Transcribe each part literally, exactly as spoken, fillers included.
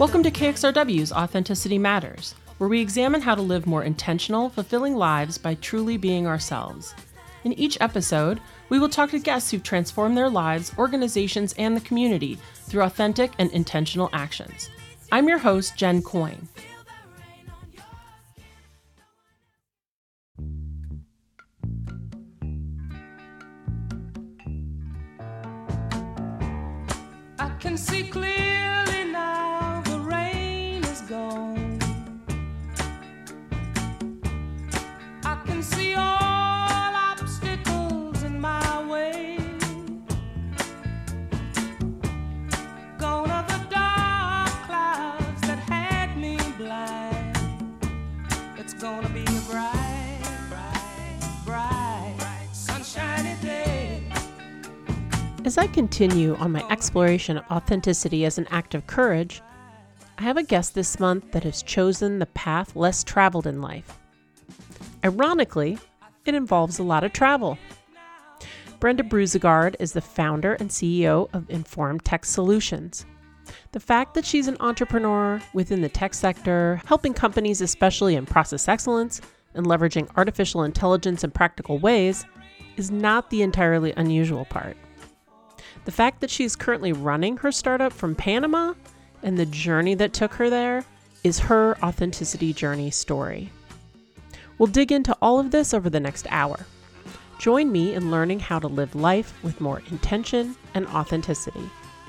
Welcome to K X R W's Authenticity Matters, where we examine how to live more intentional, fulfilling lives by truly being ourselves. In each episode, we will talk to guests who've transformed their lives, organizations, and the community through authentic and intentional actions. I'm your host, Jen Coyne. I can see clearly now, the rain is gone. I can see all obstacles in my way. Gone are the dark clouds that had me blind. It's gonna be a bright, bright, bright, sunshiny day. As I continue on my exploration of authenticity as an act of courage, I have a guest this month that has chosen the path less traveled in life. Ironically, it involves a lot of travel. Brenda Bruzegard is the founder and C E O of Informed Tech Solutions. The fact that she's an entrepreneur within the tech sector, helping companies especially in process excellence and leveraging artificial intelligence in practical ways, is not the entirely unusual part. The fact that she's currently running her startup from Panama and the journey that took her there is her authenticity journey story. We'll dig into all of this over the next hour. Join me in learning how to live life with more intention and authenticity.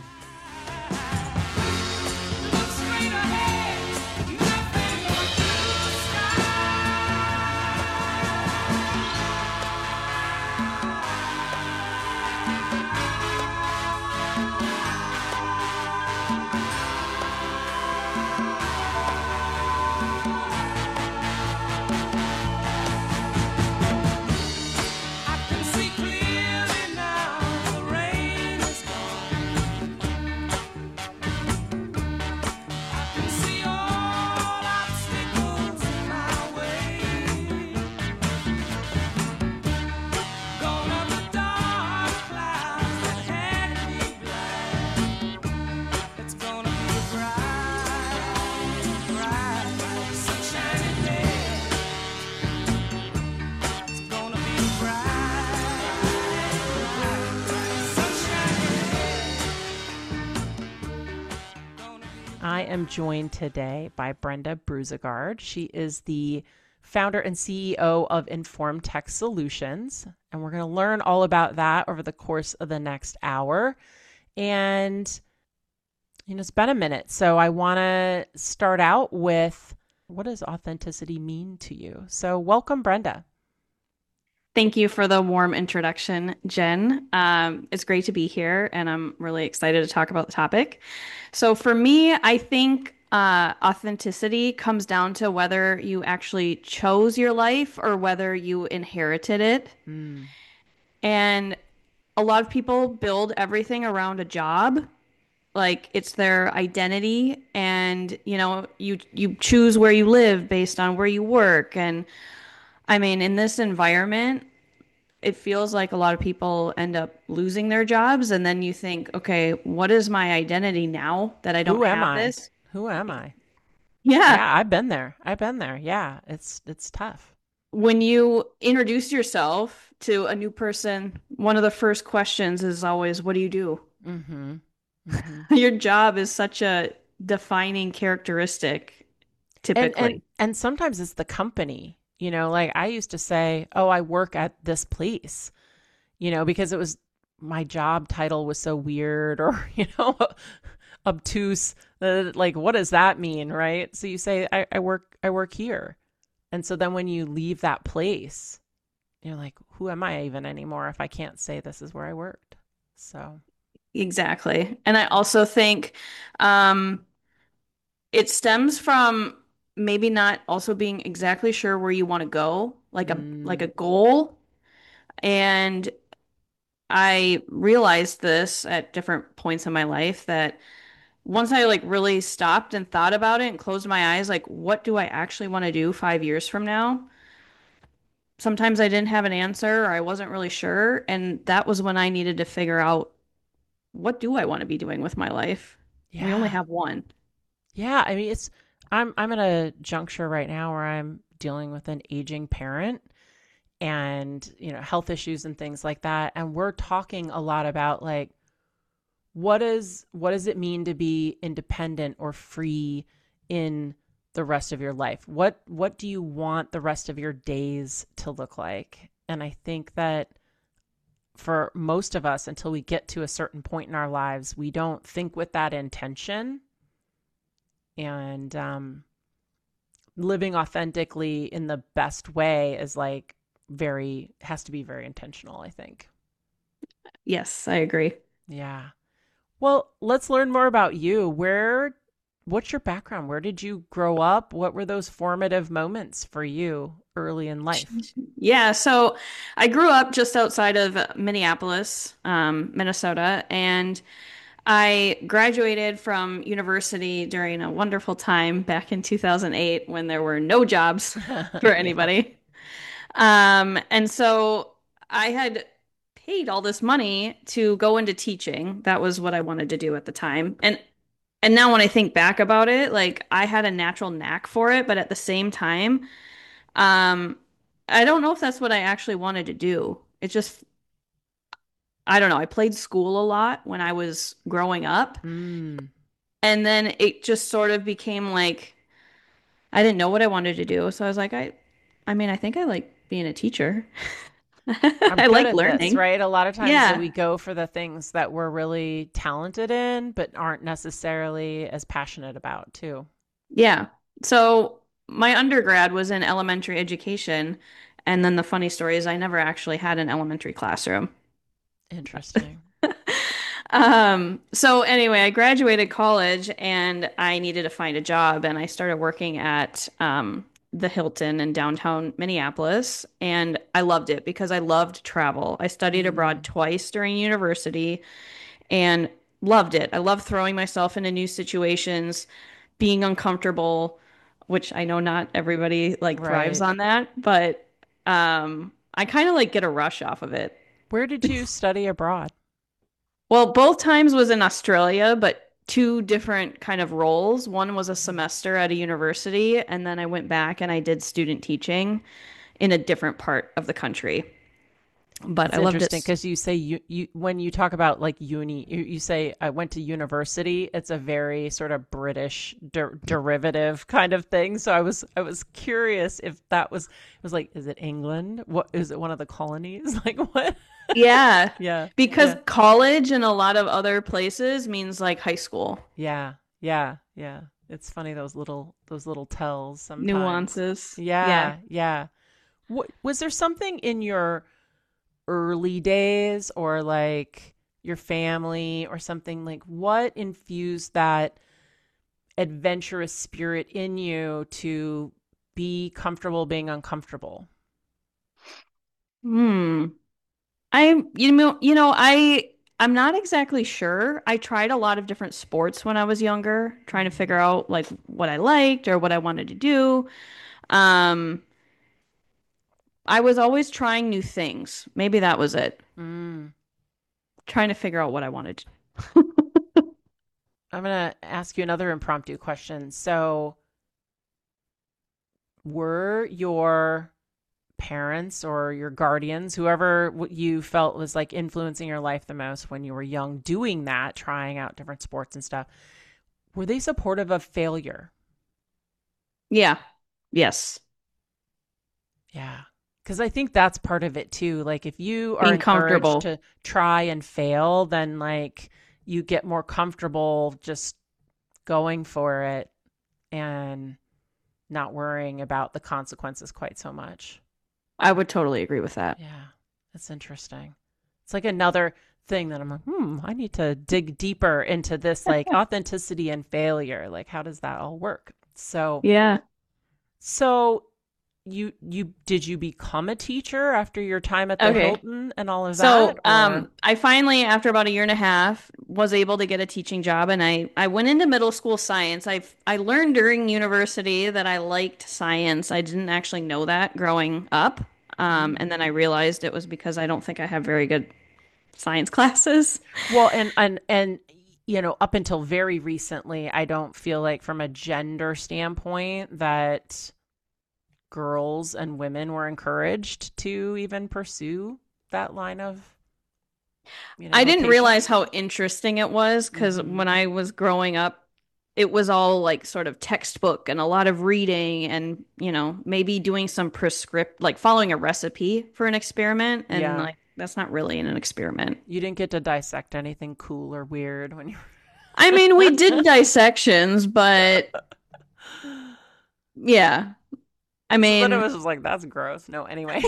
I am joined today by Brenda Bruzegard. She is the founder and C E O of Informed Tech Solutions, and we're going to learn all about that over the course of the next hour. And, you know, it's been a minute, so I want to start out with, what does authenticity mean to you? So welcome, Brenda. Thank you for the warm introduction, Jen. Um, it's great to be here, and I'm really excited to talk about the topic. So for me, I think uh, authenticity comes down to whether you actually chose your life or whether you inherited it. Mm. And a lot of people build everything around a job, like it's their identity, and you know, you you choose where you live based on where you work. And I mean, in this environment, it feels like a lot of people end up losing their jobs, and then you think, okay, what is my identity now that I don't Who am have I? this? Who am I? Yeah. Yeah, I've been there. I've been there. Yeah, it's it's tough. When you introduce yourself to a new person, one of the first questions is always, what do you do? Mm-hmm. Mm-hmm. Your job is such a defining characteristic, typically. And, and and sometimes it's the company. You know, like I used to say, oh, I work at this place, you know, because it was my job title was so weird or, you know, obtuse. Uh, like, what does that mean? Right. So you say, I, I work, I work here. And so then when you leave that place, you're like, who am I even anymore if I can't say this is where I worked? So. Exactly. And I also think um, it stems from maybe not also being exactly sure where you want to go, like a Mm. like a goal. And I realized this at different points in my life that once I like really stopped and thought about it and closed my eyes, like, what do I actually want to do five years from now? Sometimes I didn't have an answer or I wasn't really sure. And that was when I needed to figure out, what do I want to be doing with my life? We only Yeah. have one. Yeah, I mean it's I'm I'm at a juncture right now where I'm dealing with an aging parent and, you know, health issues and things like that. And we're talking a lot about like what is what does it mean to be independent or free in the rest of your life? What what do you want the rest of your days to look like? And I think that for most of us, until we get to a certain point in our lives, we don't think with that intention. And um, living authentically in the best way is like very, has to be very intentional, I think. Yes, I agree. Yeah. Well, let's learn more about you. Where, what's your background? Where did you grow up? What were those formative moments for you early in life? Yeah, so I grew up just outside of Minneapolis, um, Minnesota, and I graduated from university during a wonderful time back in two thousand eight when there were no jobs for Yeah. anybody. Um, and so I had paid all this money to go into teaching. That was what I wanted to do at the time. And and now when I think back about it, like I had a natural knack for it, but at the same time, um, I don't know if that's what I actually wanted to do. It just, I don't know. I played school a lot when I was growing up, Mm. and then it just sort of became like I didn't know what I wanted to do. So I was like, I, I mean, I think I like being a teacher. I'm I good like at this, learning. right? A lot of times that Yeah. we go for the things that we're really talented in, but aren't necessarily as passionate about, too. Yeah. So my undergrad was in elementary education, and then the funny story is I never actually had an elementary classroom. Interesting. Um, so anyway, I graduated college and I needed to find a job and I started working at um, the Hilton in downtown Minneapolis and I loved it because I loved travel. I studied abroad Mm, twice during university and loved it. I love throwing myself into new situations, being uncomfortable, which I know not everybody like thrives right. on that, but um, I kind of like get a rush off of it. Where did you study abroad? Well, both times was in Australia, but two different kind of roles. One was a semester at a university, and then I went back and I did student teaching in a different part of the country. But That's I loved interesting it. because you say you, you when you talk about like uni, you, you say I went to university. It's a very sort of British der derivative kind of thing. So I was I was curious if that was it was like, is it England? What is it? One of the colonies? Like what? Yeah, Yeah, because yeah, college in a lot of other places means like high school yeah, yeah, yeah. It's funny those little those little tells sometimes. nuances. Yeah. Yeah, yeah. What was there something in your early days or like your family or something like what infused that adventurous spirit in you to be comfortable being uncomfortable? Hmm. I you know you know I I'm not exactly sure. I tried a lot of different sports when I was younger, trying to figure out like what I liked or what I wanted to do. Um, I was always trying new things. Maybe that was it. Mm. Trying to figure out what I wanted. I'm going to ask you another impromptu question. So, were your parents or your guardians, whoever you felt was like influencing your life the most when you were young, doing that, trying out different sports and stuff, were they supportive of failure? Yeah. Yes. Yeah. Because I think that's part of it too. Like, if you are Being encouraged comfortable. to try and fail, then like you get more comfortable just going for it and not worrying about the consequences quite so much. I would totally agree with that. Yeah. That's interesting. It's like another thing that I'm like, hmm, I need to dig deeper into this, like authenticity and failure. Like, how does that all work? So, Yeah. so you you did you become a teacher after your time at the Okay. Hilton and all of that, So, or um, I finally, after about a year and a half, was able to get a teaching job, and I I went into middle school science. I I learned during university that I liked science. I didn't actually know that growing up, um, mm. and then I realized it was because I don't think I have very good science classes. Well, and and and you know, up until very recently, I don't feel like from a gender standpoint that girls and women were encouraged to even pursue that line of, you know, I didn't vocation. realize how interesting it was because Hmm. when I was growing up, it was all like sort of textbook and a lot of reading and, you know, maybe doing some prescript, like following a recipe for an experiment. And Yeah. like, that's not really an experiment. You didn't get to dissect anything cool or weird when you I mean, we did dissections, but yeah. I So then it mean, was just like, that's gross. No, anyway.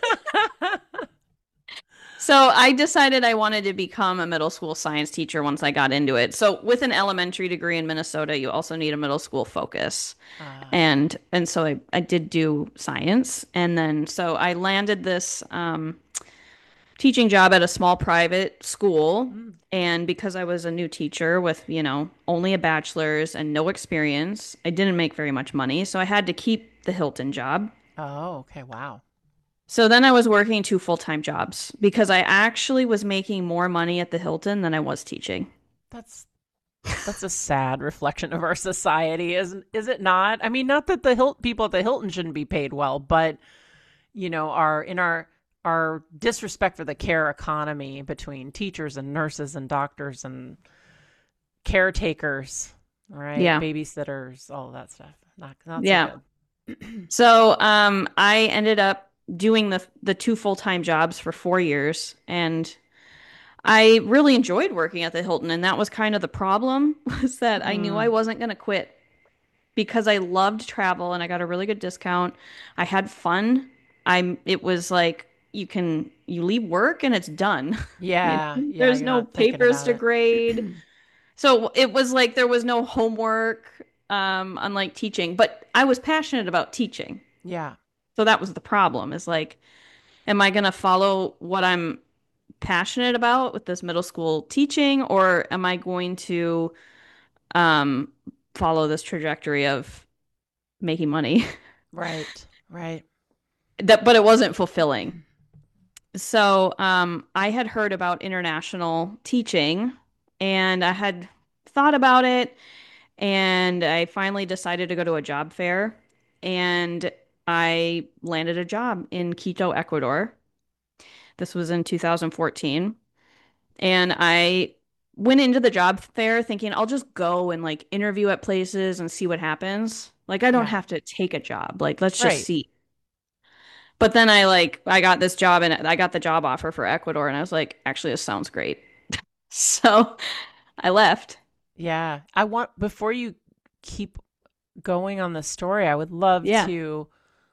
so I decided I wanted to become a middle school science teacher once I got into it. So with an elementary degree in Minnesota, you also need a middle school focus. Uh, And and so I, I did do science. And then so I landed this um, teaching job at a small private school. mm. And because I was a new teacher with, you know, only a bachelor's and no experience, I didn't make very much money. So I had to keep the Hilton job. Oh, okay. Wow. So then I was working two full-time jobs because I actually was making more money at the Hilton than I was teaching. That's that's a sad reflection of our society, isn't is it not? I mean, not that the Hil- people at the Hilton shouldn't be paid well, but you know, our in our our disrespect for the care economy between teachers and nurses and doctors and caretakers, right? Yeah. Babysitters, all of that stuff. Not not so Yeah. good. So um I ended up doing the the two full-time jobs for four years and I really enjoyed working at the Hilton and that was kind of the problem was that I knew I Mm, wasn't going to quit because I loved travel and I got a really good discount. I had fun. I'm it was like you can you leave work and it's done. You yeah, know, yeah, there's you're no not thinking papers about to it. grade. So it was like there was no homework, um, unlike teaching, but I was passionate about teaching. Yeah. So that was the problem is like, am I going to follow what I'm passionate about with this middle school teaching, or am I going to um, follow this trajectory of making money? Right. Right. That, but it wasn't fulfilling. So um, I had heard about international teaching and I had thought about it. And I finally decided to go to a job fair and I landed a job in Quito, Ecuador. This was in two thousand fourteen. And I went into the job fair thinking I'll just go and like interview at places and see what happens. Like I don't Yeah. have to take a job. Like let's just Right. see. But then I like I got this job and I got the job offer for Ecuador and I was like, actually this sounds great. So I left. Yeah. I want, before you keep going on the story, I would love Yeah. to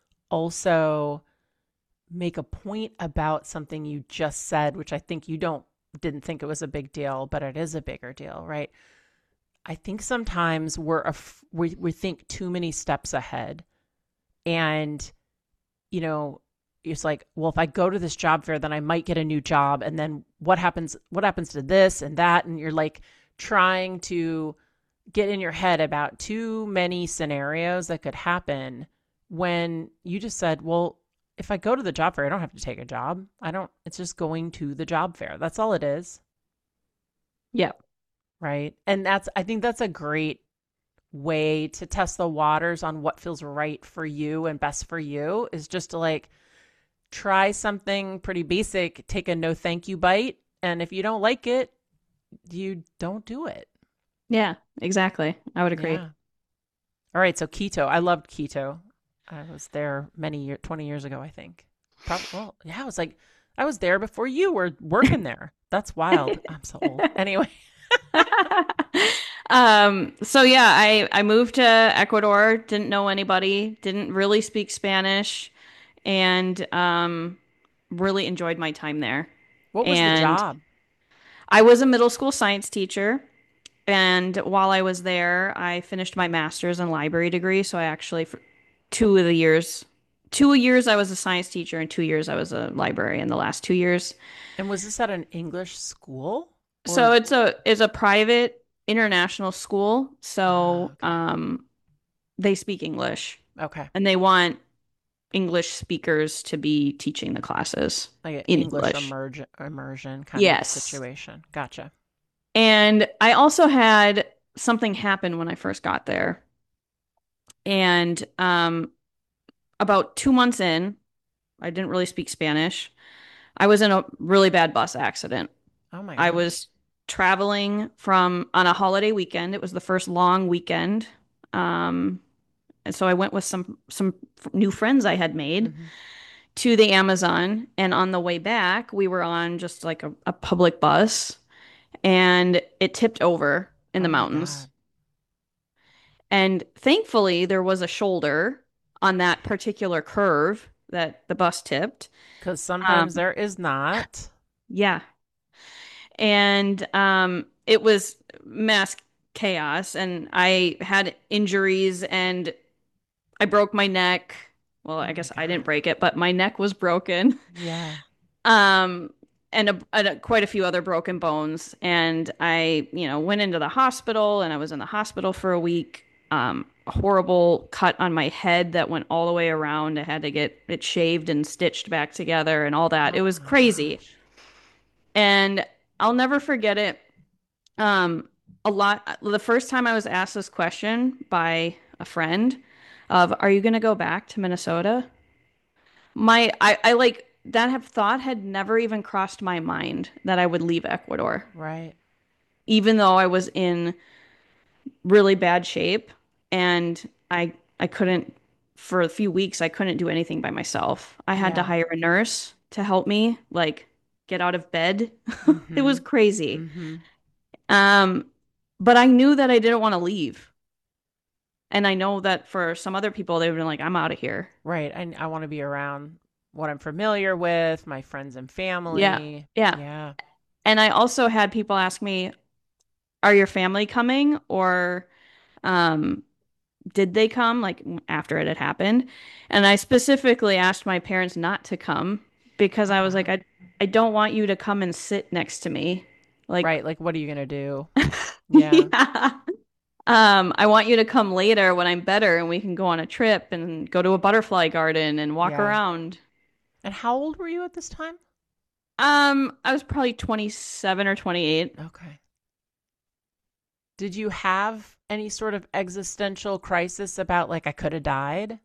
also make a point about something you just said, which I think you don't didn't think it was a big deal, but it is a bigger deal, right? I think sometimes we're af- we we think too many steps ahead, and you know, it's like, well, if I go to this job fair, then I might get a new job, and then what happens? What happens to this and that? And you're like trying to get in your head about too many scenarios that could happen when you just said, well, if I go to the job fair, I don't have to take a job. I don't, it's just going to the job fair. That's all it is. Yeah. Right. And that's, I think that's a great way to test the waters on what feels right for you and best for you is just to like try something pretty basic, take a no thank you bite. And if you don't like it, you don't do it. Yeah, exactly. I would agree. Yeah. All right, so Quito. I loved Quito. I was there many years, twenty years ago, I think. Probably, well, yeah, I was like, I was there before you were working there. That's wild. I'm so old. Anyway. Um, so yeah, I I moved to Ecuador, didn't know anybody, didn't really speak Spanish, and um really enjoyed my time there. What was the And job? I was a middle school science teacher, and while I was there, I finished my master's and library degree, so I actually for two of the years two years I was a science teacher and two years I was a librarian the last two years. And was this at an English school? So Or, it's a it's a private international school. ah, So okay. um they speak English Okay. and they want English speakers to be teaching the classes Like an in English English. immersion, immersion kind of Yes. situation. Gotcha. And I also had something happen when I first got there. And um, about two months in, I didn't really speak Spanish. I was in a really bad bus accident. Oh my I gosh. was traveling from on a holiday weekend. It was the first long weekend. Um, and so I went with some some new friends I had made Hmm. to the Amazon. And on the way back, we were on just like a, a public bus and it tipped over in the Oh my mountains. God. And thankfully, there was a shoulder on that particular curve that the bus tipped. Because Um, sometimes there is not. yeah. And um, it was mass chaos. And I had injuries and I broke my neck. Well, Oh I my guess I didn't God. break it, but my neck was broken. Yeah. Um, and a, and a, quite a few other broken bones. And I, you know, went into the hospital and I was in the hospital for a week. Um, a horrible cut on my head that went all the way around. I had to get it shaved and stitched back together and all that. It Oh was my crazy. gosh. And I'll never forget it. Um, a lot, the first time I was asked this question by a friend of, are you going to go back to Minnesota? My, I, I like that have thought had never even crossed my mind that I would leave Ecuador, Right. even though I was in really bad shape and I, I couldn't, for a few weeks, I couldn't do anything by myself. I had to Yeah. hire a nurse to help me, like get out of bed. It Mm-hmm. was crazy. Mm-hmm. Um, but I knew that I didn't want to leave. And I know that for some other people, they've been like, I'm out of here. Right. I I want to be around what I'm familiar with, my friends and Yeah. family. Yeah. Yeah. And I also had people ask me, are your family coming? Or um, did they come like after it had happened? And I specifically asked my parents not to come because Oh I was like, wow. I, I don't want you to come and sit next to me. Like, Right. Like, what are you gonna do? Yeah. yeah. Um, I want you to come later when I'm better and we can go on a trip and go to a butterfly garden and walk Yeah. around. And how old were you at this time? Um, I was probably twenty-seven or twenty-eight. Okay. Did you have any sort of existential crisis about like I could have died?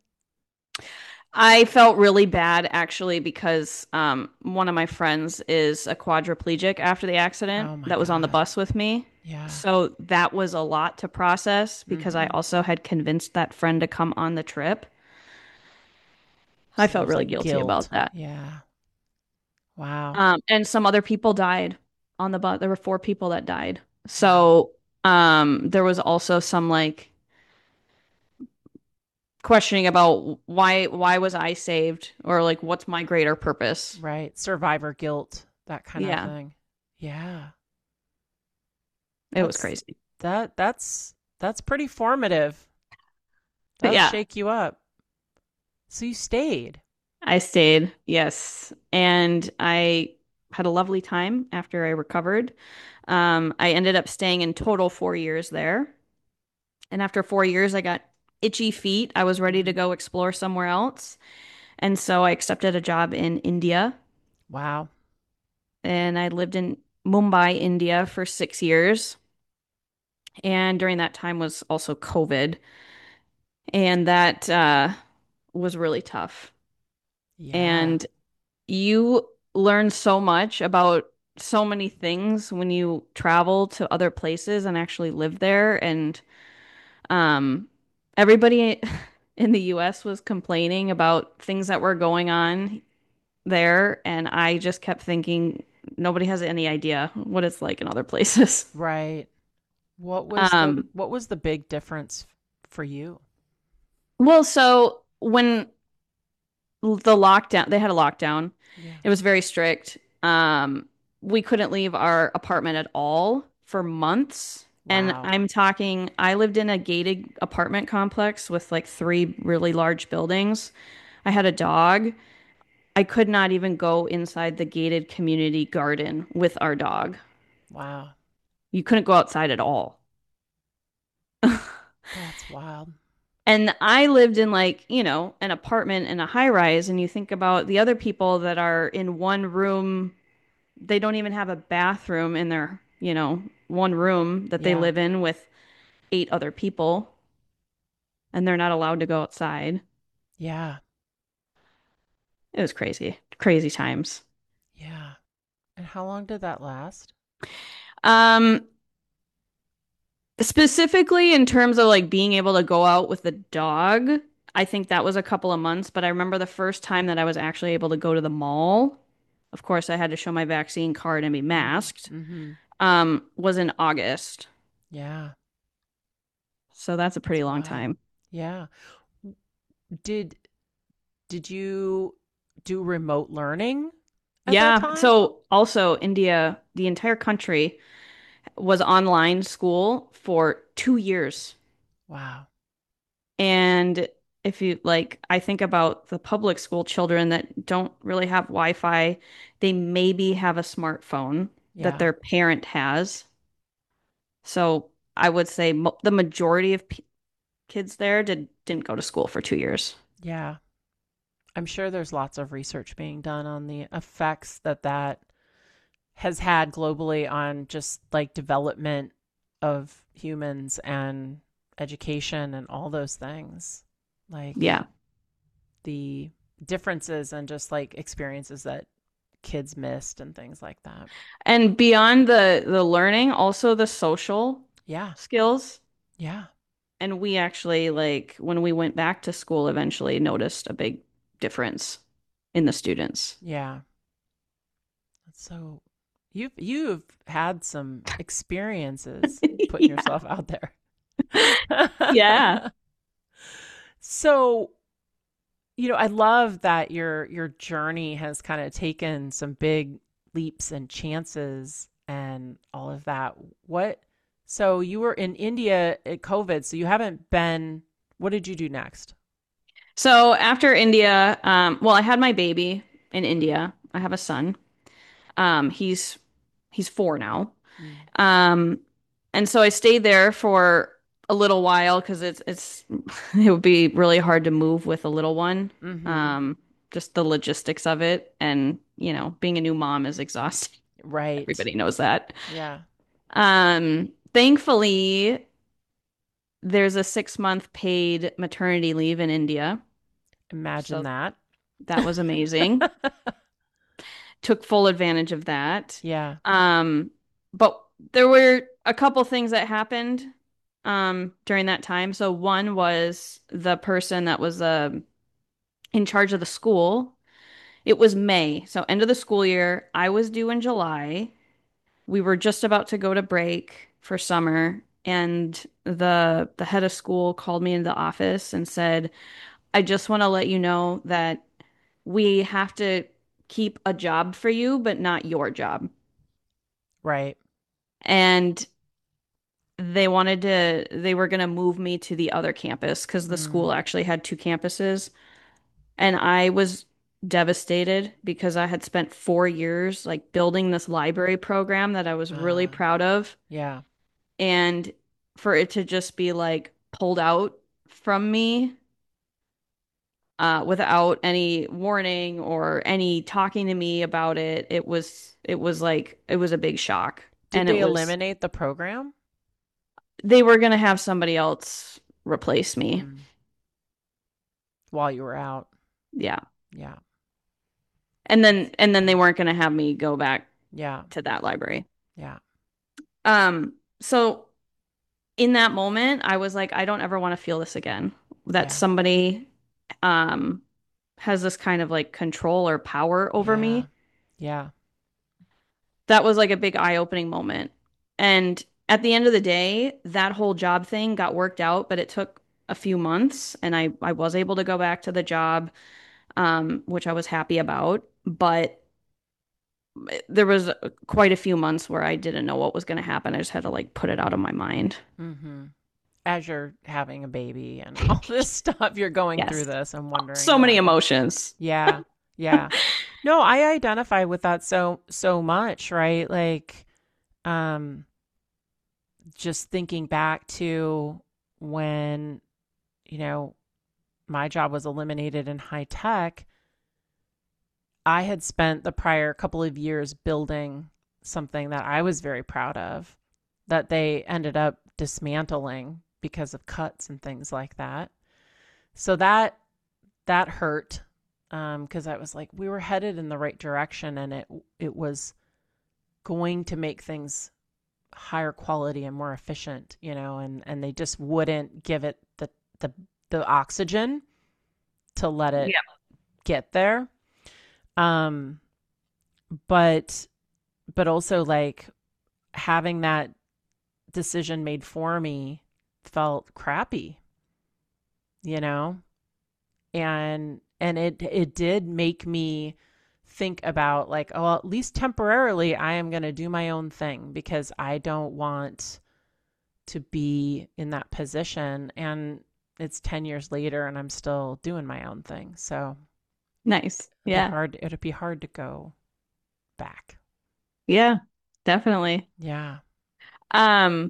I felt really bad actually because um, one of my friends is a quadriplegic after the accident Oh my that was on the God. bus with me. Yeah. So that was a lot to process because I Mm-hmm. also had convinced that friend to come on the trip. I So felt there's really like guilty guilt. about that. Yeah. Wow. Um, and some other people died on the bus. There were four people that died. Wow. So um, there was also some like questioning about why why was I saved or like what's my greater purpose? Right. Survivor guilt, that kind of Yeah, thing. Yeah. it was That's crazy. that that's that's pretty formative. But That'll yeah, shake you up. So you stayed. I stayed. Yes. And I had a lovely time after I recovered. Um, I ended up staying in total four years there. And after four years, I got itchy feet. I was ready to Mhm. go explore somewhere else. And so I accepted a job in India. Wow. And I lived in Mumbai, India for six years. And during that time was also COVID. And that uh, was really tough. Yeah. And you learn so much about so many things when you travel to other places and actually live there. And um, everybody in the U S was complaining about things that were going on there. And I just kept thinking, nobody has any idea what it's like in other places. Right. What was the Um, what was the big difference for you? well, so when the lockdown, they had a lockdown. Yeah. It was very strict. Um, we couldn't leave our apartment at all for months. And Wow. I'm talking, I lived in a gated apartment complex with like three really large buildings. I had a dog. I could not even go inside the gated community garden with our dog. Wow. You couldn't go outside at all. That's wild. And I lived in like, you know, an apartment in a high rise, and you think about the other people that are in one room, they don't even have a bathroom in their, you know, one room that they Yeah. live in with eight other people, and they're not allowed to go outside. Yeah. It was crazy, crazy times. Yeah. And how long did that last? Um, Specifically in terms of like being able to go out with the dog, I think that was a couple of months, but I remember the first time that I was actually able to go to the mall. Of course, I had to show my vaccine card and be masked. Mm-hmm. Um, was in August. Yeah. So that's a That's pretty long wild. time. Yeah. Did did you do remote learning at that Yeah. time? So also India, the entire country was online school for two years. Wow. And if you like, I think about the public school children that don't really have Wi-Fi, they maybe have a smartphone that Yeah. their parent has. So I would say mo the majority of p kids there did didn't go to school for two years. Yeah. I'm sure there's lots of research being done on the effects that that has had globally on just like development of humans and education and all those things. Like Yeah. the differences and just like experiences that kids missed and things like that. And beyond the the learning, also the social Yeah. skills. Yeah. And we actually like when we went back to school eventually noticed a big difference in the students. Yeah. So you've you've had some experiences putting Yeah. yourself out there. Yeah. So, you know, I love that your your journey has kind of taken some big leaps and chances and all of that. What, so you were in India at COVID, so you haven't been, what did you do next? So after India, um, well, I had my baby in India. I have a son. Um, he's he's four now. Mm. Um, and so I stayed there for a little while because it's it's it would be really hard to move with a little one. Mm-hmm. Um, just the logistics of it, and you know, being a new mom is exhausting. Right. Everybody knows that. Yeah. Um, thankfully, there's a six month paid maternity leave in India, Imagine so that. that was amazing. Took full advantage of that. Yeah. Um, but there were a couple things that happened um during that time. So one was the person that was um in charge of the school. It was May, so end of the school year. I was due in July. We were just about to go to break for summer, and the the head of school called me into the office and said, "I just want to let you know that we have to keep a job for you, but not your job." Right. And they wanted to, they were going to move me to the other campus because the Mm. school actually had two campuses. And I was devastated because I had spent four years like building this library program that I was really Uh, proud of. yeah. And for it to just be like pulled out from me uh, without any warning or any talking to me about it, it was, it was like, it was a big shock. Did And it they was, eliminate the program? they were going to have somebody else replace me. Mm. While you were out? Yeah. Yeah. And then and then they weren't going to have me go back Yeah. to that library. Yeah. Um, so in that moment, I was like, I don't ever want to feel this again. That Yeah. somebody um has this kind of like control or power over Yeah. me. Yeah. That was like a big eye-opening moment. And at the end of the day, that whole job thing got worked out, but it took a few months and I I was able to go back to the job, um, which I was happy about. But there was quite a few months where I didn't know what was going to happen. I just had to like put it out of my mind. Mm-hmm. As you're having a baby and all this stuff, you're going through Yes. this and wondering So many that. emotions. Yeah. Yeah. No, I identify with that so so much, right? Like, um, just thinking back to when, you know, my job was eliminated in high tech, I had spent the prior couple of years building something that I was very proud of that they ended up dismantling because of cuts and things like that. So that that hurt, because um, I was like, we were headed in the right direction, and it it was going to make things higher quality and more efficient, you know, and, and they just wouldn't give it the the, the oxygen to let it yeah. get there. Um, but but also like having that decision made for me felt crappy, you know, and and it it did make me think about like, oh, well, at least temporarily I am going to do my own thing because I don't want to be in that position. And it's ten years later and I'm still doing my own thing. So nice. it'd Yeah. Be hard, it'd be hard to go back. Yeah, definitely. Yeah. Um,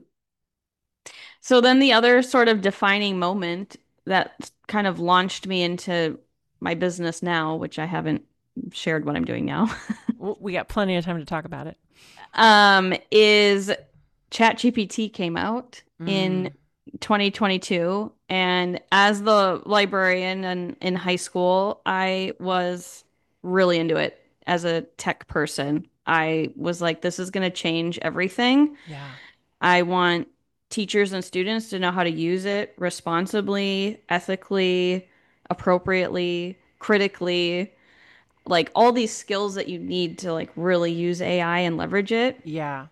so then the other sort of defining moment that kind of launched me into my business now, which I haven't shared what I'm doing now, We got plenty of time to talk about it. um, is ChatGPT came out Mm. in twenty twenty-two. And as the librarian and in high school, I was really into it as a tech person. I was like, this is going to change everything. Yeah. I want teachers and students to know how to use it responsibly, ethically, appropriately, critically, like all these skills that you need to like really use A I and leverage it. Yeah.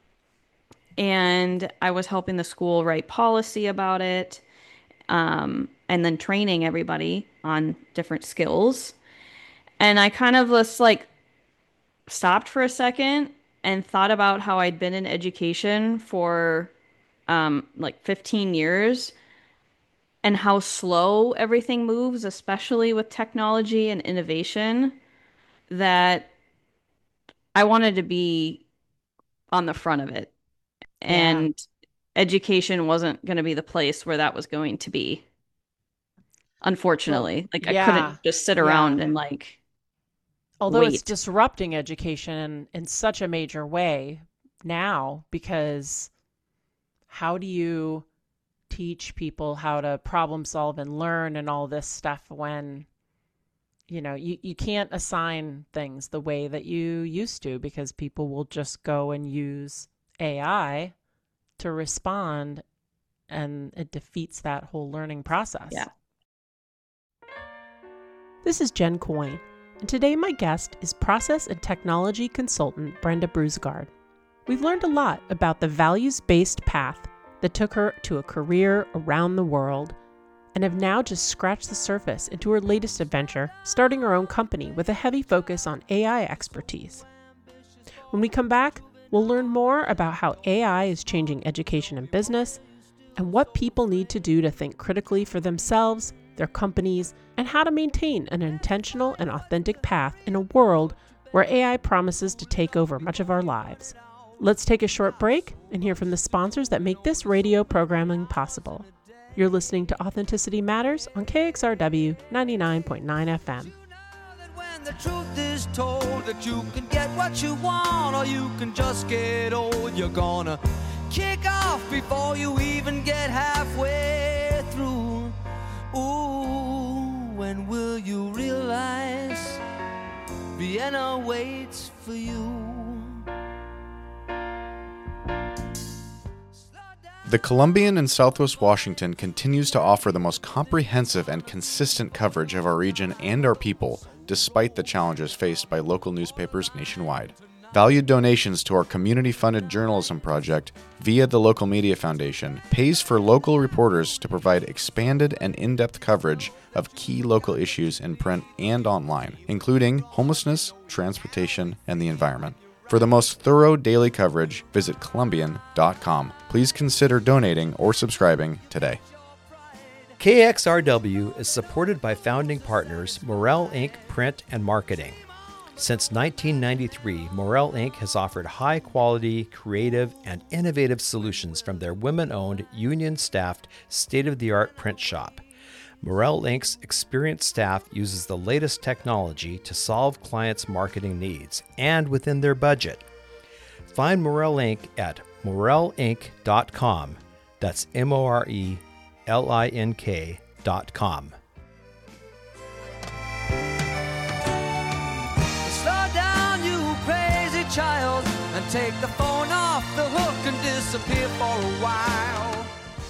And I was helping the school write policy about it, um, and then training everybody on different skills. And I kind of just like stopped for a second and thought about how I'd been in education for um, like fifteen years and how slow everything moves, especially with technology and innovation, that I wanted to be on the front of it. And education wasn't going to be the place where that was going to be. Unfortunately, Well, like I yeah. couldn't just sit around Yeah. and like Although wait. it's disrupting education in, in such a major way now, because how do you teach people how to problem solve and learn and all this stuff when, you know, you, you can't assign things the way that you used to, because people will just go and use A I to respond, and it defeats that whole learning process. Yeah. This is Jen Coyne, and today my guest is process and technology consultant Brenda Brusgaard. We've learned a lot about the values-based path that took her to a career around the world, and have now just scratched the surface into her latest adventure, starting her own company with a heavy focus on A I expertise. When we come back, we'll learn more about how A I is changing education and business, and what people need to do to think critically for themselves, their companies, and how to maintain an intentional and authentic path in a world where A I promises to take over much of our lives. Let's take a short break and hear from the sponsors that make this radio programming possible. You're listening to Authenticity Matters on K X R W ninety-nine point nine F M. When the truth is told that you can get what you want, or you can just get old, you're gonna kick off before you even get halfway through. Ooh, when will you realize Vienna waits for you? The Columbian in Southwest Washington continues to offer the most comprehensive and consistent coverage of our region and our people, despite the challenges faced by local newspapers nationwide. Valued donations to our community-funded journalism project via the Local Media Foundation pays for local reporters to provide expanded and in-depth coverage of key local issues in print and online, including homelessness, transportation, and the environment. For the most thorough daily coverage, visit Columbian dot com. Please consider donating or subscribing today. K X R W is supported by founding partners Morel Incorporated. Print and Marketing. Since nineteen ninety-three, Morel Incorporated has offered high-quality, creative, and innovative solutions from their women-owned, union-staffed, state-of-the-art print shop. Morel Incorporated's experienced staff uses the latest technology to solve clients' marketing needs and within their budget. Find Morel Incorporated at morel inc dot com. That's M O R E L I N K dot com. Slow down, you crazy child, and take the phone off the hook and disappear for a while.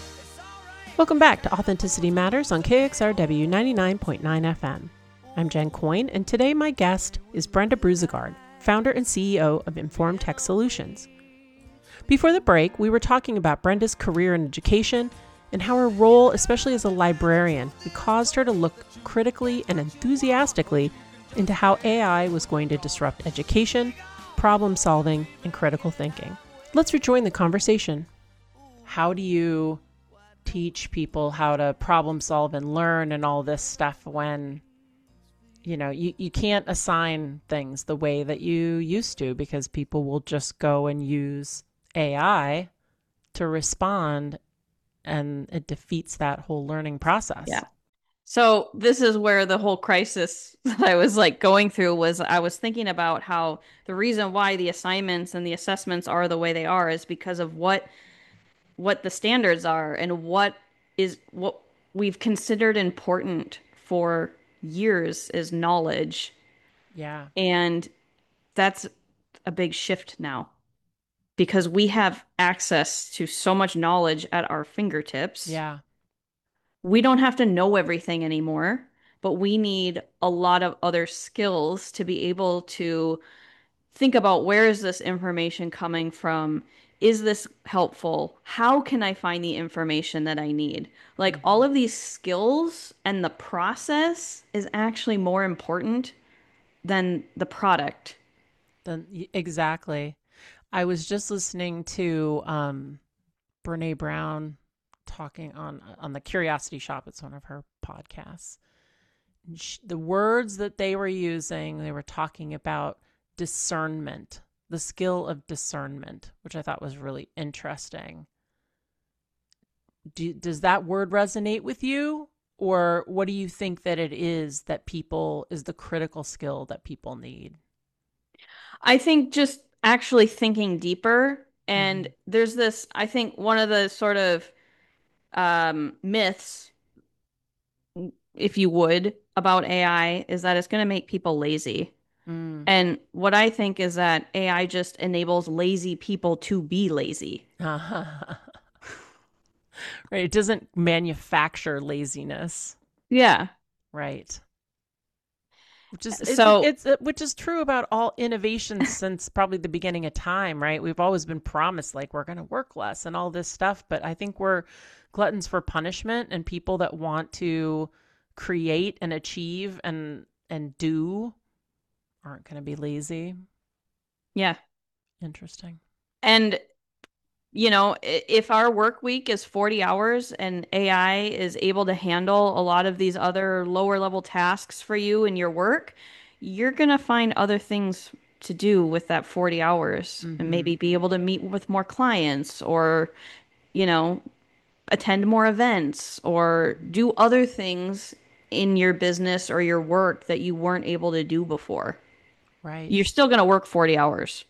Welcome back to Authenticity Matters on K X R W ninety-nine point nine F M. I'm Jen Coyne, and today my guest is Brenda Bruzigard, founder and C E O of Informed Tech Solutions. Before the break, we were talking about Brenda's career in education and how her role, especially as a librarian, had caused her to look critically and enthusiastically into how A I was going to disrupt education, problem solving, and critical thinking. Let's rejoin the conversation. How do you teach people how to problem solve and learn and all this stuff when, you know, you, you can't assign things the way that you used to, because people will just go and use A I to respond, and it defeats that whole learning process. Yeah. So this is where the whole crisis that I was like going through was, I was thinking about how the reason why the assignments and the assessments are the way they are is because of what what the standards are and what is what we've considered important for years is knowledge. Yeah. And that's a big shift now, because we have access to so much knowledge at our fingertips. Yeah. We don't have to know everything anymore, but we need a lot of other skills to be able to think about, where is this information coming from? Is this helpful? How can I find the information that I need? Like, all of these skills and the process is actually more important than the product. Then exactly. I was just listening to um, Brene Brown talking on on the Curiosity Shop. It's one of her podcasts. She, the words that they were using, they were talking about discernment, the skill of discernment, which I thought was really interesting. Do, does that word resonate with you? Or what do you think that it is that people, is the critical skill that people need? I think just actually thinking deeper. And Mm-hmm. there's this, I think one of the sort of um, myths, if you would, about A I is that it's going to make people lazy. Mm. And what I think is that A I just enables lazy people to be lazy. Right. It doesn't manufacture laziness. Yeah. Right. Which is So- it's, it's which is true about all innovations since probably the beginning of time, right? We've always been promised like we're going to work less and all this stuff, but I think we're gluttons for punishment, and people that want to create and achieve and and do aren't going to be lazy. Yeah. Interesting. And, you know, i- if our work week is forty hours and A I is able to handle a lot of these other lower level tasks for you in your work, you're going to find other things to do with that forty hours Mhm. and maybe be able to meet with more clients, or, you know, attend more events or do other things in your business or your work that you weren't able to do before. Right. You're still going to work forty hours.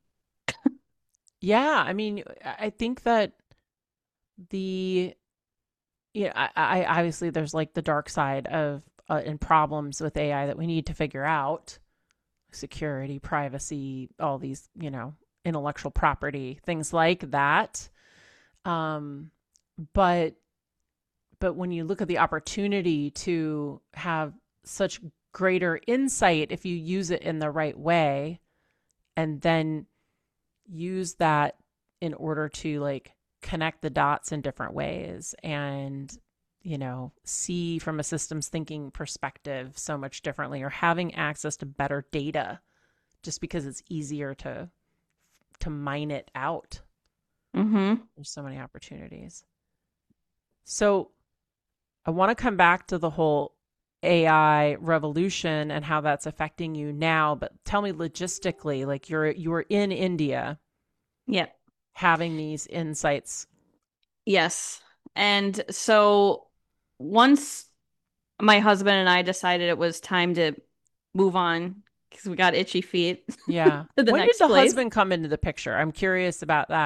Yeah, I mean, I I think that the, yeah, I, I obviously there's like the dark side of uh, and problems with A I that we need to figure out: security, privacy, all these, you know, intellectual property, things like that. Um, but but when you look at the opportunity to have such greater insight if you use it in the right way, and then use that in order to like connect the dots in different ways, and, you know, see from a systems thinking perspective so much differently, or having access to better data just because it's easier to to mine it out. Mm-hmm. There's so many opportunities. So I want to come back to the whole A I revolution and how that's affecting you now, but tell me logistically, like you're you're in India Yeah. having these insights. Yes. And so once my husband and I decided it was time to move on because we got itchy feet. Yeah. To the When did next the place. husband come into the picture? I'm curious about that.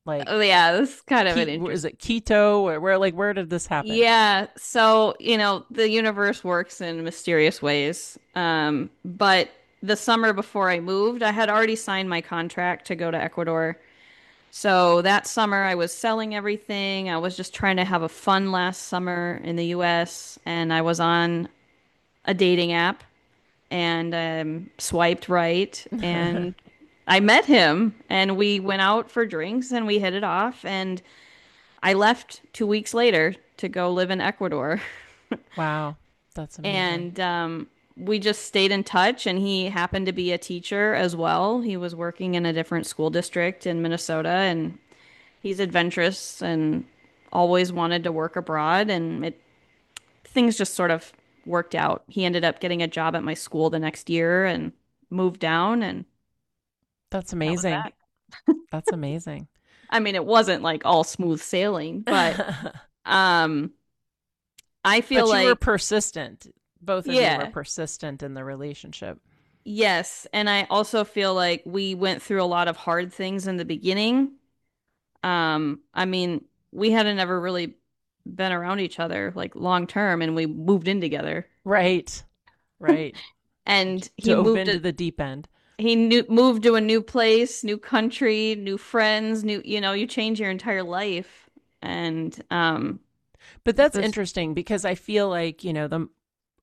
Like, Oh yeah, this is kind of an Ke- interesting. is it Quito? Where, where, like, where did this happen? Yeah, so, you know, the universe works in mysterious ways. Um, but the summer before I moved, I had already signed my contract to go to Ecuador. So that summer I was selling everything. I was just trying to have a fun last summer in the U S, and I was on a dating app and um, swiped right, and I met him and we went out for drinks and we hit it off, and I left two weeks later to go live in Ecuador. Wow, that's amazing. And um, we just stayed in touch, and he happened to be a teacher as well. He was working in a different school district in Minnesota, and he's adventurous and always wanted to work abroad, and it things just sort of worked out. He ended up getting a job at my school the next year and moved down, and That's that was amazing. that. That's amazing. I mean, it wasn't like all smooth sailing, but um I feel But you were like persistent. Both of you were yeah. persistent in the relationship. Yes, and I also feel like we went through a lot of hard things in the beginning. Um, I mean, we hadn't ever really been around each other like long term, and we moved in together. Right. Right. And he Dove moved into to, the deep end. he knew, moved to a new place, new country, new friends, new, you know, you change your entire life. And um But that's this interesting because I feel like, you know, the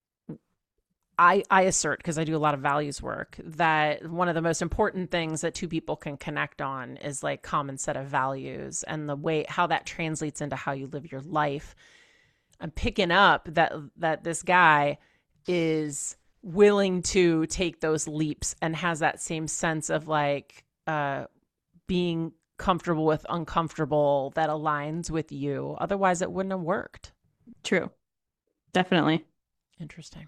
I, I assert, because I do a lot of values work, that one of the most important things that two people can connect on is like common set of values and the way how that translates into how you live your life. I'm picking up that that this guy is willing to take those leaps and has that same sense of like uh, being comfortable with uncomfortable that aligns with you. Otherwise, it wouldn't have worked. true. Definitely. Interesting.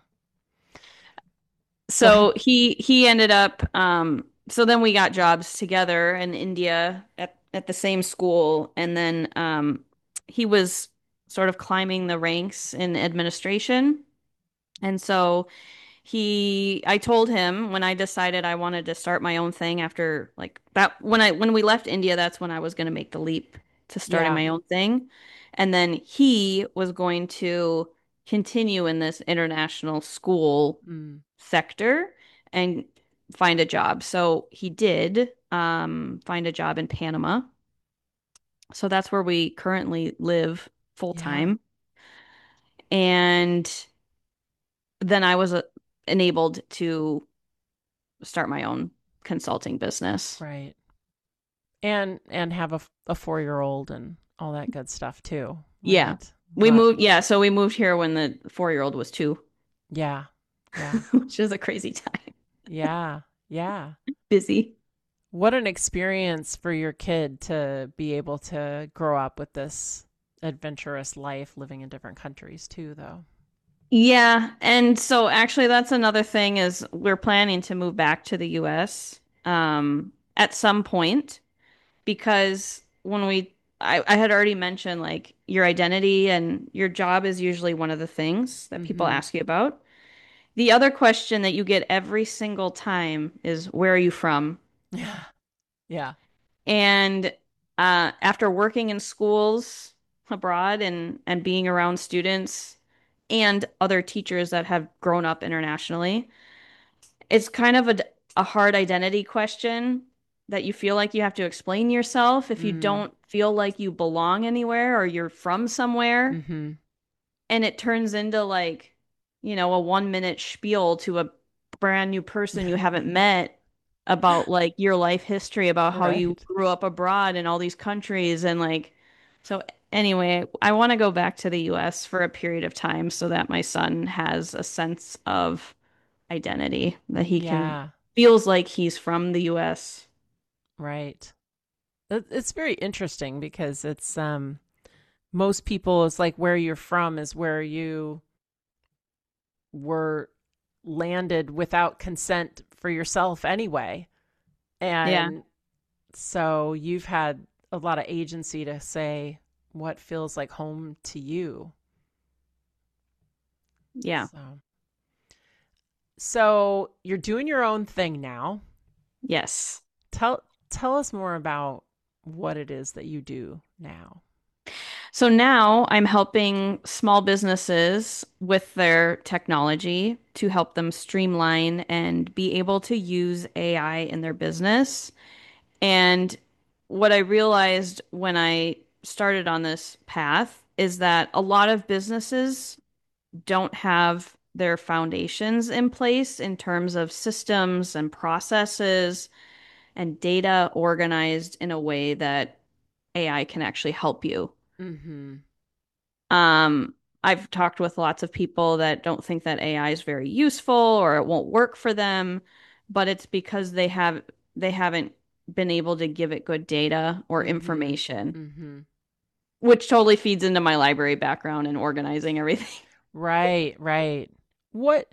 So he he ended up um so then we got jobs together in India at at the same school, and then um he was sort of climbing the ranks in administration. And so he I told him when I decided I wanted to start my own thing after like that when I when we left India, that's when I was going to make the leap to starting Yeah. my own thing. And then he was going to continue in this international school Mm. sector and find a job. So he did um, find a job in Panama. So that's where we currently live full Yeah. time. And then I was uh, enabled to start my own consulting business. Right. And and have a, a four year old and all that good stuff too. Yeah. Right? We But- moved, yeah, so we moved here when the four-year-old was two, Yeah. Yeah. which is a crazy time. Yeah. Yeah. Busy. What an experience for your kid to be able to grow up with this adventurous life living in different countries too, though. Yeah, and so actually that's another thing is we're planning to move back to the U S um at some point, because when we I, I had already mentioned like your identity and your job is usually one of the things that people Mhm. ask you about. The other question that you get every single time is where are you from? Yeah. Yeah. And uh, after working in schools abroad and and being around students and other teachers that have grown up internationally, it's kind of a, a hard identity question that you feel like you have to explain yourself if you Mm. don't feel like you belong anywhere or you're from somewhere. Mm-hmm. And it turns into like, you know, a one minute spiel to a brand new person you haven't met about like your life history, about how you Right. grew up abroad in all these countries. And like, so anyway, I want to go back to the U S for a period of time so that my son has a sense of identity that he can Yeah. feels like he's from the U S. Right. It- It's very interesting because it's um most people it's like where you're from is where you were landed without consent for yourself anyway. And Yeah. so you've had a lot of agency to say what feels like home to you. Yeah. So, so you're doing your own thing now. Yes. Tell tell us more about what it is that you do now. So now I'm helping small businesses with their technology to help them streamline and be able to use A I in their business. And what I realized when I started on this path is that a lot of businesses don't have their foundations in place in terms of systems and processes and data organized in a way that A I can actually help you. Mm-hmm. Um, I've talked with lots of people that don't think that A I is very useful or it won't work for them, but it's because they have they haven't been able to give it good data or Mm-hmm. information, Mm-hmm. which totally feeds into my library background and organizing everything. Right, right. What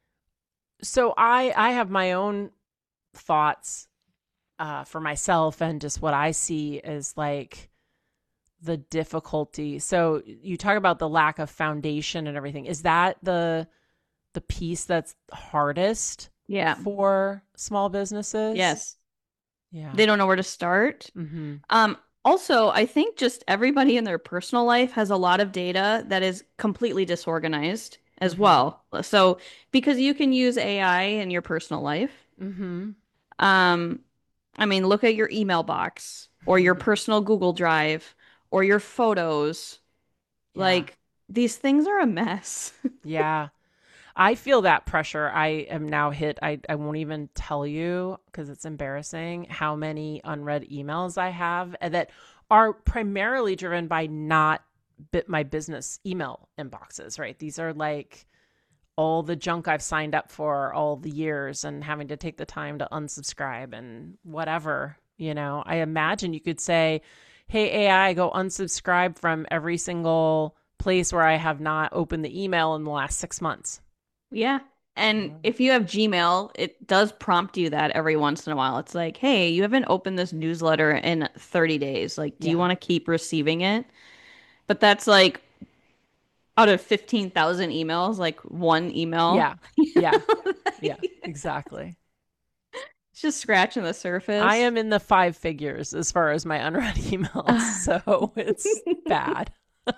so I I have my own thoughts uh for myself and just what I see as like the difficulty. So you talk about the lack of foundation and everything. Is that the the piece that's hardest Yeah. for small businesses? Yes. Yeah. They don't know where to start. Mm-hmm. Um, also, I think just everybody in their personal life has a lot of data that is completely disorganized as Mhm. well. So, because you can use A I in your personal life. Mm-hmm. Um, I mean, look at your email box or your personal Google Drive or your photos. Yeah. Like, these things are a mess. Yeah. I feel that pressure. I am now hit. I, I won't even tell you because it's embarrassing how many unread emails I have that are primarily driven by not bit my business email inboxes, right? These are like all the junk I've signed up for all the years and having to take the time to unsubscribe and whatever, you know. I imagine you could say, hey, A I, go unsubscribe from every single place where I have not opened the email in the last six months. Yeah. And Yeah. if you have Gmail, it does prompt you that every once in a while. It's like, hey, you haven't opened this newsletter in thirty days. Like, do you Yeah. want to keep receiving it? But that's like out of fifteen thousand emails, like one email. Yeah. Yeah. Yeah. Exactly. It's just scratching the surface. I am in the five figures as far as my unread emails, so it's bad.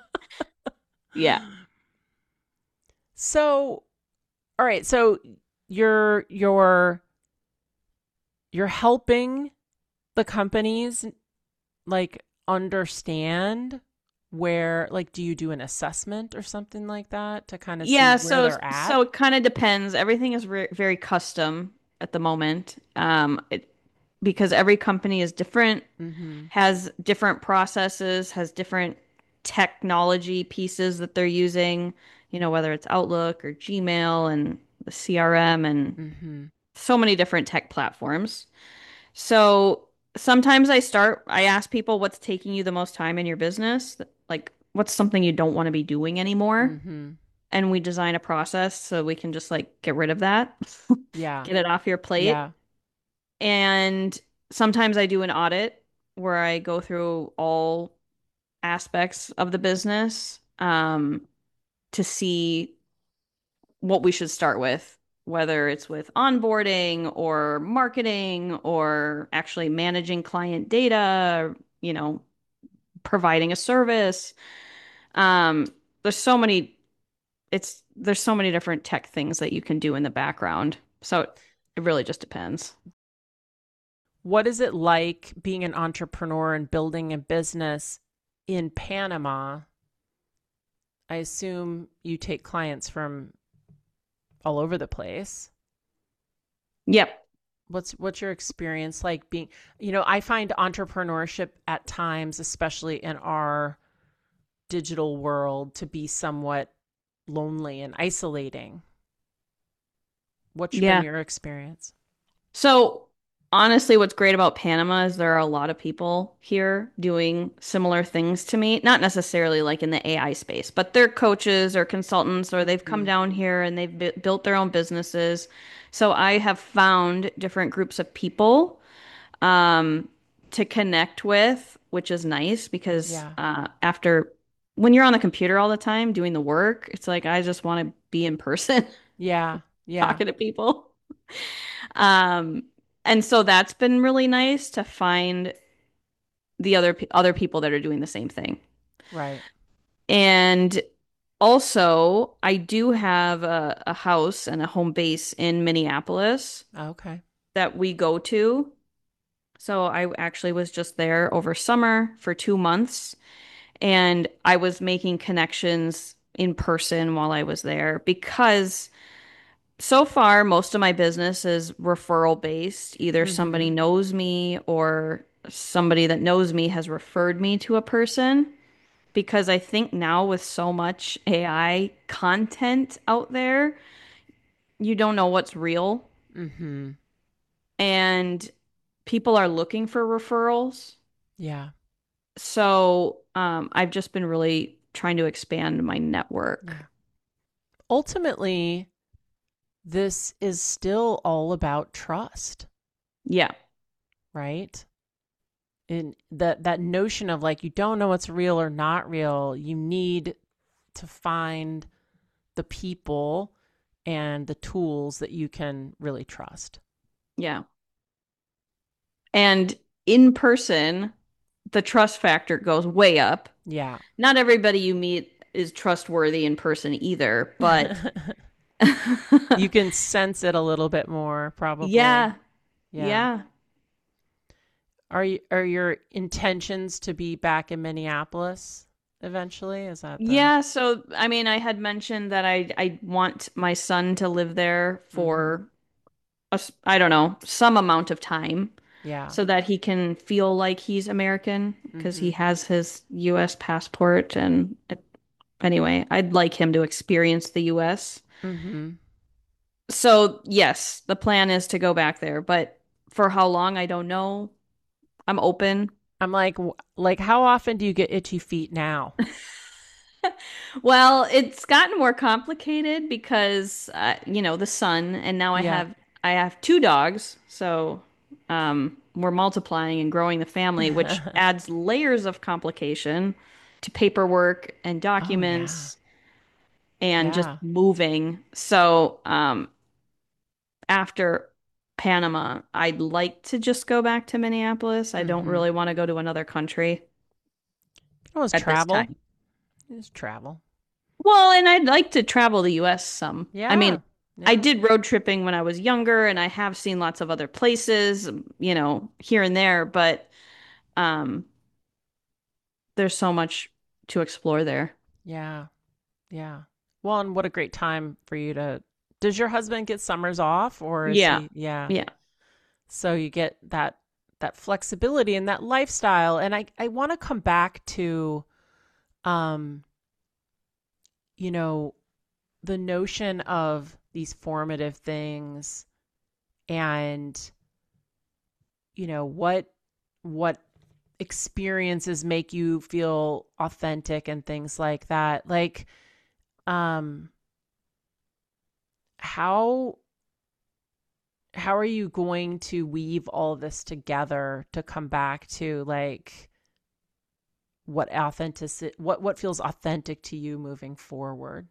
Yeah. So, all right. So you're you're you're helping the companies like understand where, like, do you do an assessment or something like that to kind of Yeah, see where so they're at? so it kind of depends. Everything is re very custom at the moment. Um, it, because every company is different, Mm-hmm. has different processes, has different technology pieces that they're using, you know, whether it's Outlook or Gmail and the C R M and Mm-hmm. so many different tech platforms. So sometimes I start, I ask people what's taking you the most time in your business, like what's something you don't want to be doing anymore, Mm-hmm. and we design a process so we can just like get rid of that, Yeah. get it off your plate. Yeah. And sometimes I do an audit where I go through all aspects of the business um, to see what we should start with, whether it's with onboarding or marketing or actually managing client data, you know, providing a service. Um, there's so many, it's there's so many different tech things that you can do in the background. So it really just depends. What is it like being an entrepreneur and building a business in Panama? I assume you take clients from all over the place. Yep. What's what's your experience like being, you know, I find entrepreneurship at times, especially in our digital world, to be somewhat lonely and isolating. What's Yeah. been your experience? So honestly, what's great about Panama is there are a lot of people here doing similar things to me. Not necessarily like in the A I space, but they're coaches or consultants, or they've come Mm. down here and they've bu- built their own businesses. So I have found different groups of people um, to connect with, which is nice because Yeah. uh, after when you're on the computer all the time doing the work, it's like I just want to be in person Yeah. Yeah. talking to people. Um, and so that's been really nice to find the other pe- other people that are doing the same thing. Right. And also, I do have a, a house and a home base in Minneapolis Okay. that we go to. So I actually was just there over summer for two months, and I was making connections in person while I was there because so far most of my business is referral based. Either somebody Mm-hmm. knows me or somebody that knows me has referred me to a person. Because I think now with so much A I content out there, you don't know what's real. Mm-hmm. And people are looking for referrals. Yeah. So um, I've just been really trying to expand my network. Yeah. Ultimately, this is still all about trust, Yeah. right? And that that notion of like you don't know what's real or not real, you need to find the people and the tools that you can really trust. Yeah. And in person, the trust factor goes way up. Yeah. Not everybody you meet is trustworthy in person either, but You can sense it a little bit more, probably. yeah. Yeah. Yeah. Are you are your intentions to be back in Minneapolis eventually? Is that the Yeah, so I mean, I had mentioned that I I want my son to live there Mhm. for a s- I don't know, some amount of time Yeah. so that he can feel like he's American because he Mhm. has his U S passport and it, anyway, I'd like him to experience the U S. Mhm. So, yes, the plan is to go back there, but for how long I don't know. I'm open. I'm like w- like how often do you get itchy feet now? Well, it's gotten more complicated because uh, you know, the son, and now I Yeah. have I have two dogs, so um, we're multiplying and growing the family, which adds layers of complication to paperwork and Oh yeah. documents and just Yeah. moving. So um, after Panama, I'd like to just go back to Minneapolis. I don't Mhm. really want to go to another country You can always at this travel. time. Just travel. Well, and I'd like to travel the U S some. I mean, Yeah. I Yeah. did road tripping when I was younger and I have seen lots of other places, you know, here and there, but um there's so much to explore there. Yeah. Yeah. Well, and what a great time for you to. Does your husband get summers off or is Yeah. he? Yeah. Yeah. So you get that that flexibility and that lifestyle. And I I want to come back to um you know the notion of these formative things and you know what what experiences make you feel authentic and things like that. Like um how how are you going to weave all this together to come back to like what authenticity what what feels authentic to you moving forward?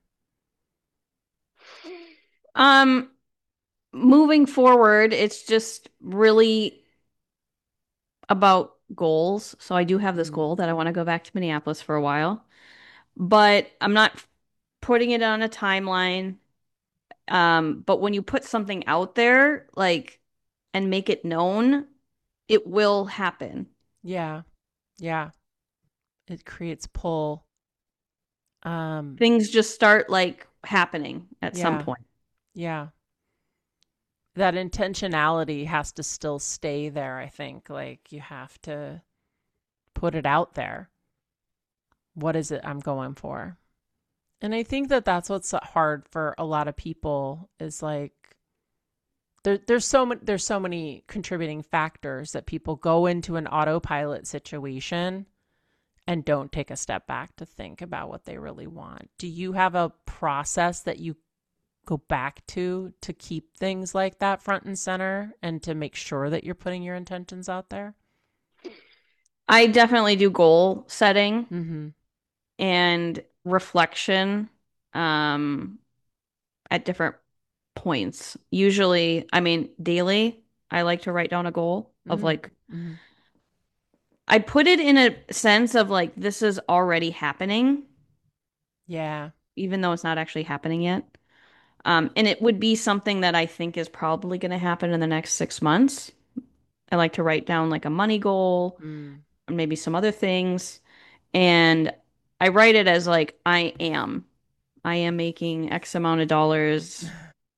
Um moving forward, it's just really about goals. So I do have this Mm. goal that I want to go back to Minneapolis for a while, but I'm not putting it on a timeline. Um, but when you put something out there, like, and make it known, it will happen. Yeah. Yeah. It creates pull. Um Things just start like happening at some yeah. point. Yeah. That intentionality has to still stay there, I think. Like you have to put it out there. What is it I'm going for? And I think that that's what's hard for a lot of people is like there, there's so many there's so many contributing factors that people go into an autopilot situation and don't take a step back to think about what they really want. Do you have a process that you go back to to keep things like that front and center and to make sure that you're putting your intentions out there? I definitely do goal setting Mm-hmm. and reflection um, at different points. Usually, I mean, daily, I like to write down a goal of Mm-hmm. like, Mm-hmm. I put it in a sense of like this is already happening, Yeah. even though it's not actually happening yet. Um, and it would be something that I think is probably going to happen in the next six months. I like to write down like a money goal Mm. and maybe some other things. And I write it as like, I am. I am making X amount of dollars.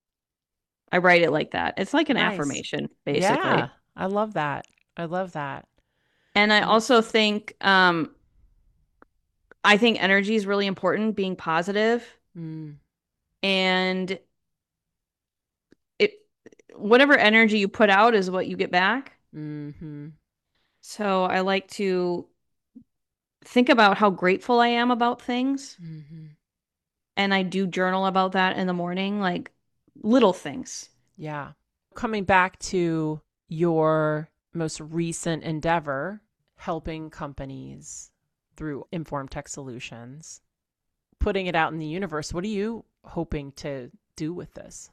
I write it like that. It's like an Nice. affirmation, basically. Yeah. I love that. I love that. And I also think, um, I think energy is really important, being positive. Mm. And it, whatever energy you put out is what you get back. Mm-hmm. So I like to think about how grateful I am about things. Mm-hmm. And I do journal about that in the morning, like little things. Yeah. Coming back to your most recent endeavor, helping companies through Informed Tech Solutions, putting it out in the universe, what are you hoping to do with this?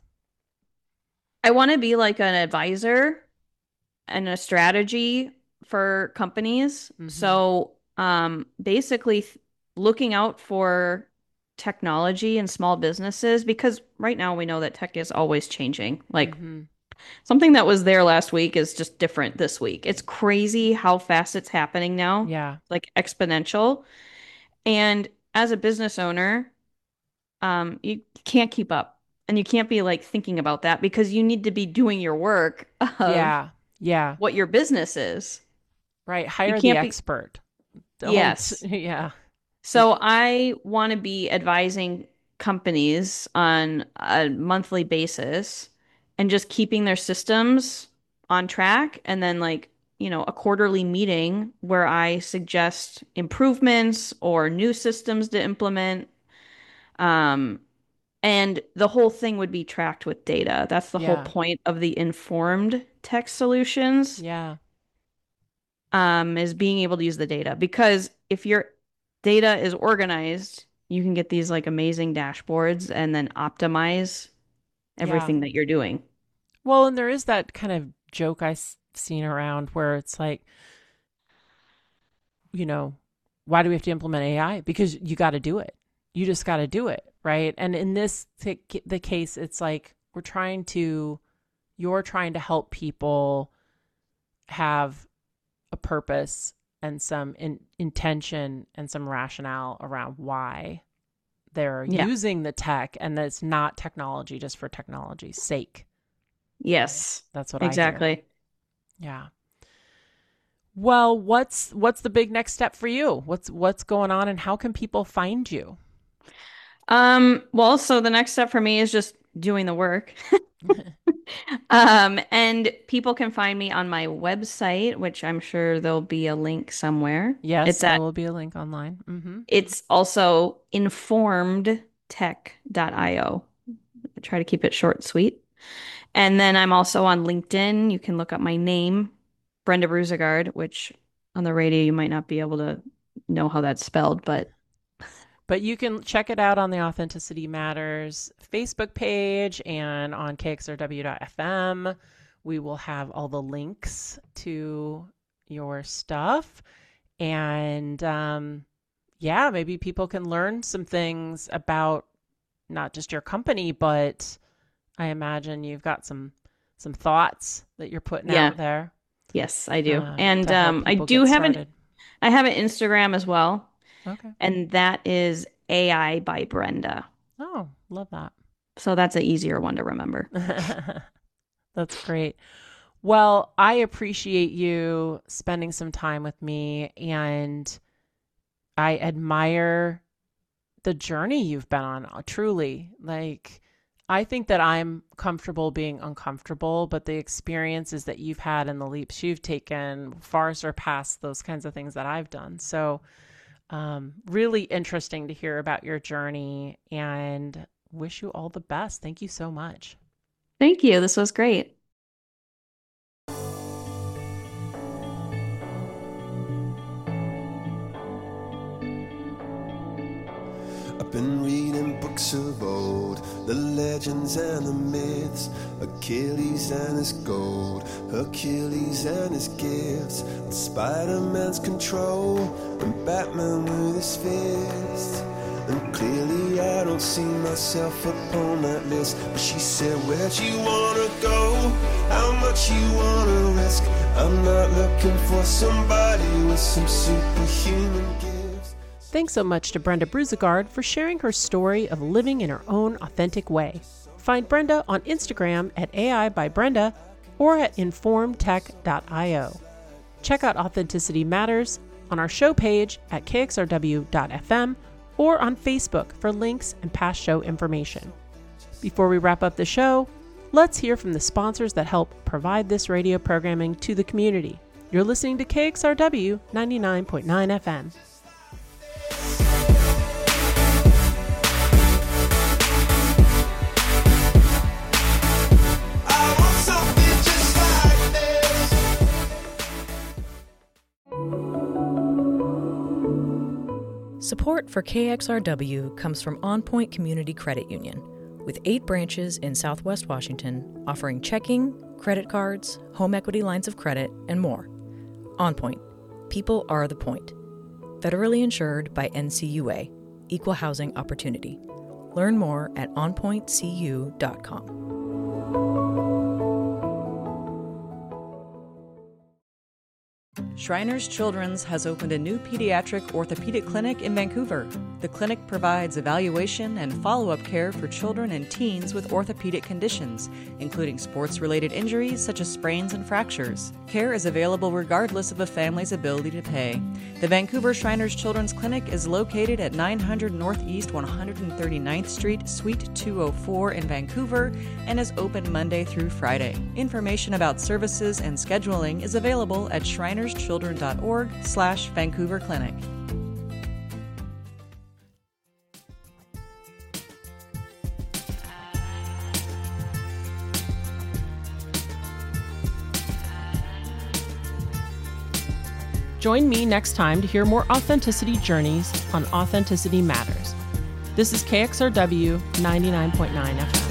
I want to be like an advisor and a strategy for companies. Mhm. So, um, basically th- looking out for technology and small businesses, because right now we know that tech is always changing. Like Mhm. something that was there last week is just different this week. It's crazy how fast it's happening now, Yeah. like exponential. And as a business owner, um, you can't keep up and you can't be like thinking about that because you need to be doing your work of Yeah. Yeah. what your business is. Right. You Hire the can't be, expert. Don't. yes. Yeah. So I want to be advising companies on a monthly basis and just keeping their systems on track. And then, like, you know, a quarterly meeting where I suggest improvements or new systems to implement. Um, and the whole thing would be tracked with data. That's the whole Yeah. point of the informed tech solutions, Yeah. um, is being able to use the data. Because if your data is organized, you can get these like amazing dashboards and then optimize Yeah. everything that you're doing. Well, and there is that kind of joke I've seen around where it's like, you know, why do we have to implement A I? Because you got to do it. You just got to do it, right? And in this the case, it's like we're trying to, you're trying to help people have a purpose and some in, intention and some rationale around why they're Yeah. using the tech, and that it's not technology just for technology's sake. Yes. That's what I hear. Exactly. Yeah. Well, what's what's the big next step for you? What's what's going on, and how can people find you? Um, well, so the next step for me is just doing the work. Um, and people can find me on my website, which I'm sure there'll be a link somewhere. Yes, It's there at will be a link online. Mm-hmm. it's also informed tech dot io. I try to keep it short and sweet. And then I'm also on LinkedIn. You can look up my name, Brenda Brusegard, which on the radio you might not be able to know how that's spelled, but But you can check it out on the Authenticity Matters Facebook page and on K X R W dot F M. We will have all the links to your stuff. And um, yeah, maybe people can learn some things about not just your company, but I imagine you've got some some thoughts that you're putting yeah. out there. Yes, I do. uh, And to help um, I people do get have an started. I have an Instagram as well, Okay. and that is A I by Brenda. Oh, love that. So that's an easier one to remember. That's great. Well, I appreciate you spending some time with me, and I admire the journey you've been on, truly. Like, I think that I'm comfortable being uncomfortable, but the experiences that you've had and the leaps you've taken far surpass those kinds of things that I've done. So, um, really interesting to hear about your journey, and wish you all the best. Thank you so much. Thank you. This was great. Up in been reading books of old, the legends and the myths, Achilles and his gold, Hercules and his gifts, and Spider-Man's control, and Batman with his fists. And clearly I don't see myself upon that list. But she said, where'd you wanna go? How much you wanna risk? I'm not looking for somebody with some superhuman gifts. Thanks so much to Brenda Bruzigard for sharing her story of living in her own authentic way. Find Brenda on Instagram at A I by Brenda or at inform tech dot io. Check out Authenticity Matters on our show page at k x r w dot f m or on Facebook for links and past show information. Before we wrap up the show, let's hear from the sponsors that help provide this radio programming to the community. You're listening to K X R W ninety-nine point nine F M. Support for K X R W comes from On Point Community Credit Union, with eight branches in Southwest Washington offering checking, credit cards, home equity lines of credit, and more. On Point. People are the point. Federally insured by N C U A, Equal Housing Opportunity. Learn more at on point c u dot com. Shriners Children's has opened a new pediatric orthopedic clinic in Vancouver. The clinic provides evaluation and follow-up care for children and teens with orthopedic conditions, including sports-related injuries such as sprains and fractures. Care is available regardless of a family's ability to pay. The Vancouver Shriners Children's Clinic is located at nine hundred Northeast one hundred thirty-ninth Street, Suite two oh four in Vancouver, and is open Monday through Friday. Information about services and scheduling is available at shriners children dot org slash Vancouver Clinic. Join me next time to hear more authenticity journeys on Authenticity Matters. This is K X R W ninety-nine point nine F M.